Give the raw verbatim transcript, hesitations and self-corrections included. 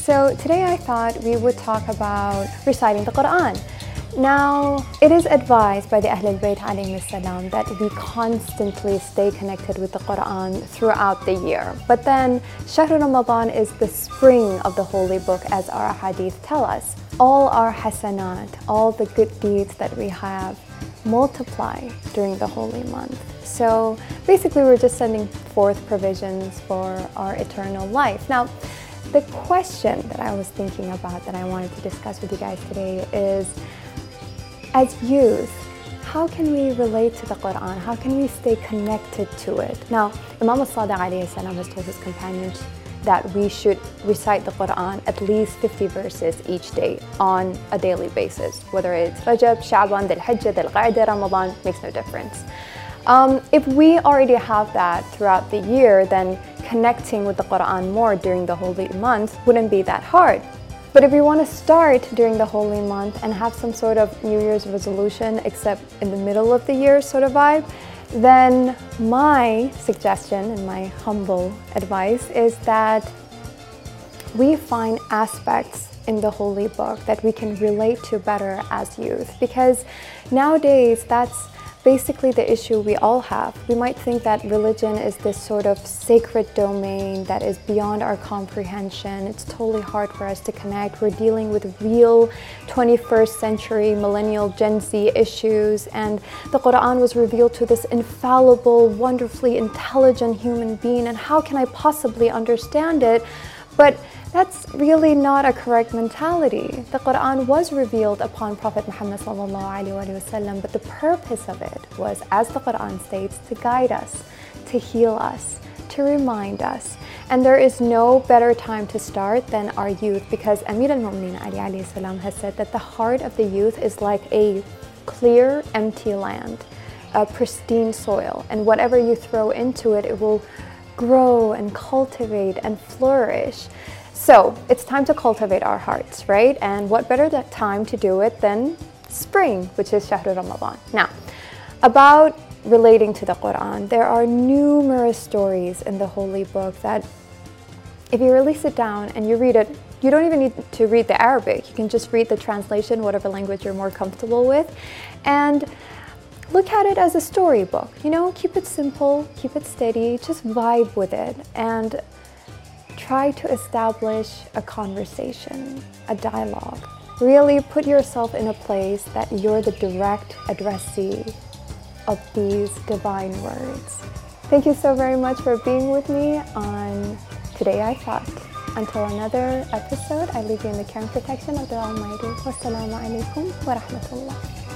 So today I thought we would talk about reciting the Quran. Now, it is advised by the Ahl al-Bayt alayhim salam that we constantly stay connected with the Quran throughout the year. But then, Shahr Ramadan is the spring of the Holy Book, as our hadith tell us. All our hasanat, all the good deeds that we have, multiply during the holy month. So basically, we're just sending forth provisions for our eternal life. Now, the question that I was thinking about that I wanted to discuss with you guys today is, as youth, how can we relate to the Quran? How can we stay connected to it? Now, Imam al-Sadiq alayhi salam has told his companions that we should recite the Quran at least fifty verses each day on a daily basis. Whether it's Rajab, Sha'ban, Dhul Hijjah, Dhul Qa'dah, Ramadan, makes no difference. Um, if we already have that throughout the year, then connecting with the Quran more during the holy month wouldn't be that hard. But if you want to start during the holy month and have some sort of New Year's resolution, except in the middle of the year sort of vibe, then my suggestion and my humble advice is that we find aspects in the holy book that we can relate to better as youth. Because nowadays, that's basically the issue we all have. We might think that religion is this sort of sacred domain that is beyond our comprehension. It's totally hard for us to connect. We're dealing with real twenty-first century millennial Gen Z issues, and the Quran was revealed to this infallible, wonderfully intelligent human being, and how can I possibly understand it? But that's really not a correct mentality. The Quran was revealed upon Prophet Muhammad sallallahu alaihi wasallam, but the purpose of it was, as the Quran states, to guide us, to heal us, to remind us. And there is no better time to start than our youth, because Amir al-Mu'mineen Ali alayhi salam has said that the heart of the youth is like a clear, empty land, a pristine soil, and whatever you throw into it, it will grow and cultivate and flourish. So it's time to cultivate our hearts, right? And what better time to do it than spring, which is Shahr Ramadan. Now, about relating to the Quran, there are numerous stories in the Holy Book that if you really sit down and you read it, you don't even need to read the Arabic. You can just read the translation, whatever language you're more comfortable with, and look at it as a storybook. You know, keep it simple, keep it steady, just vibe with it, and try to establish a conversation, a dialogue. Really put yourself in a place that you're the direct addressee of these divine words. Thank you so very much for being with me on Today I Thought. Until another episode, I leave you in the care and protection of the Almighty. Wassalamu alaikum wa rahmatullah.